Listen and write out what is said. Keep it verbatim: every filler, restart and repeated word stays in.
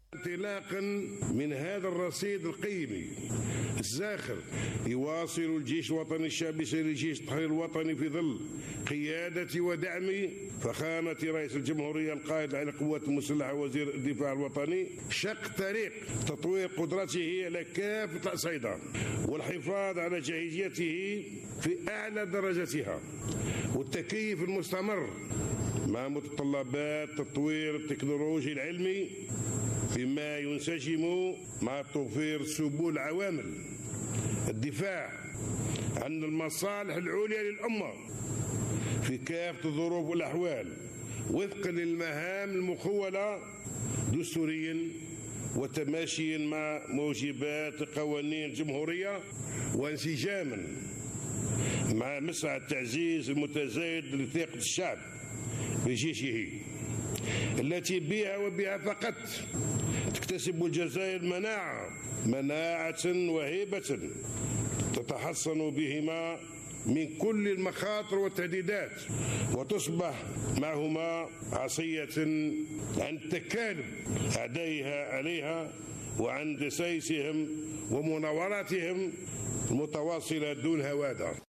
انطلاقا من هذا الرصيد القيمي الزاخر يواصل الجيش الوطني الشعبي سير جيش التحرير الوطني في ظل قيادة ودعم فخامة رئيس الجمهورية القائد على القوات المسلحة وزير الدفاع الوطني شق طريق تطوير قدرته على كافة الأصعدة والحفاظ على جاهزيته في أعلى درجاتها والتكيف المستمر مع متطلبات تطوير التكنولوجي العلمي فيما ينسجم مع توفير سبل العوامل الدفاع عن المصالح العليا للأمة في كافة الظروف والأحوال وفقا للمهام المخولة دستوريا وتماشيا مع موجبات قوانين الجمهورية وانسجاما مع مسعى التعزيز المتزايد لثقة الشعب بجيشه التي بها وبها فقط تكتسب الجزائر مناعة مناعة وهيبة تتحصن بهما من كل المخاطر والتهديدات وتصبح معهما عصية عن تكالب أعدائها عليها وعن دسائسهم ومناوراتهم المتواصلة دون هوادة.